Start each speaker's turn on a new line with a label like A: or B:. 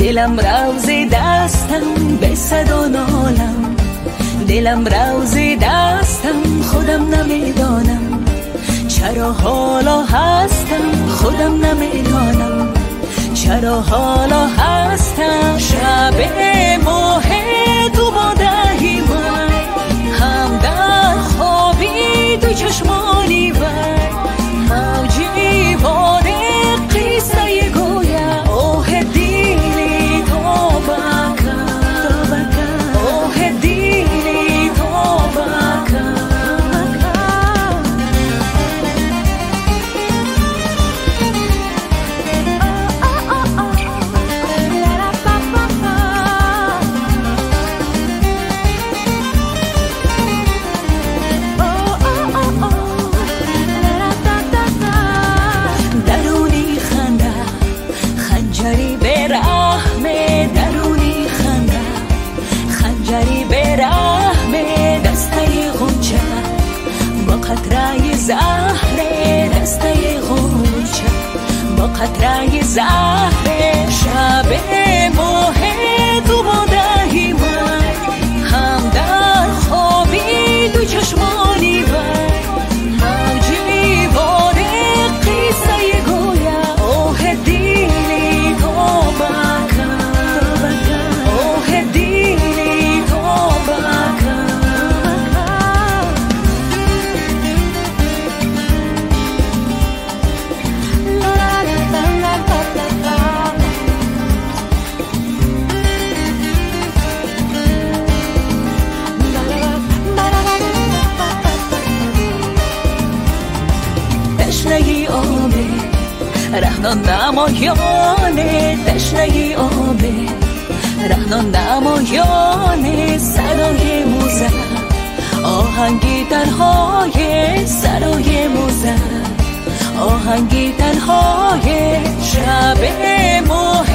A: دلم روز دستم به صد و نالم، دلم روز دستم خودم نمیدانم چرا حالا هستم، خودم نمیدانم چرا حالا هستم. شب ماه تو با دهی من هم در خوابی تو چشمانی ور موجی باره قصه گویا اوه دیلی تو بکن اوه دیلی تو بکن. قطره زهر دسته غنچه با قطره زهر شب ماه تو با دهی من هم در خوابی تو چشمانی ور موجی باره قصه گویا اوه دیلی تو بکن اوه دیلی تو بکن. تشنگی آبه رهنان نمایانه، تشنگی آبه رهنان نمایانه، صدای موزه آهنگی تنهای صدای موزه آهنگی تنهای شب ماه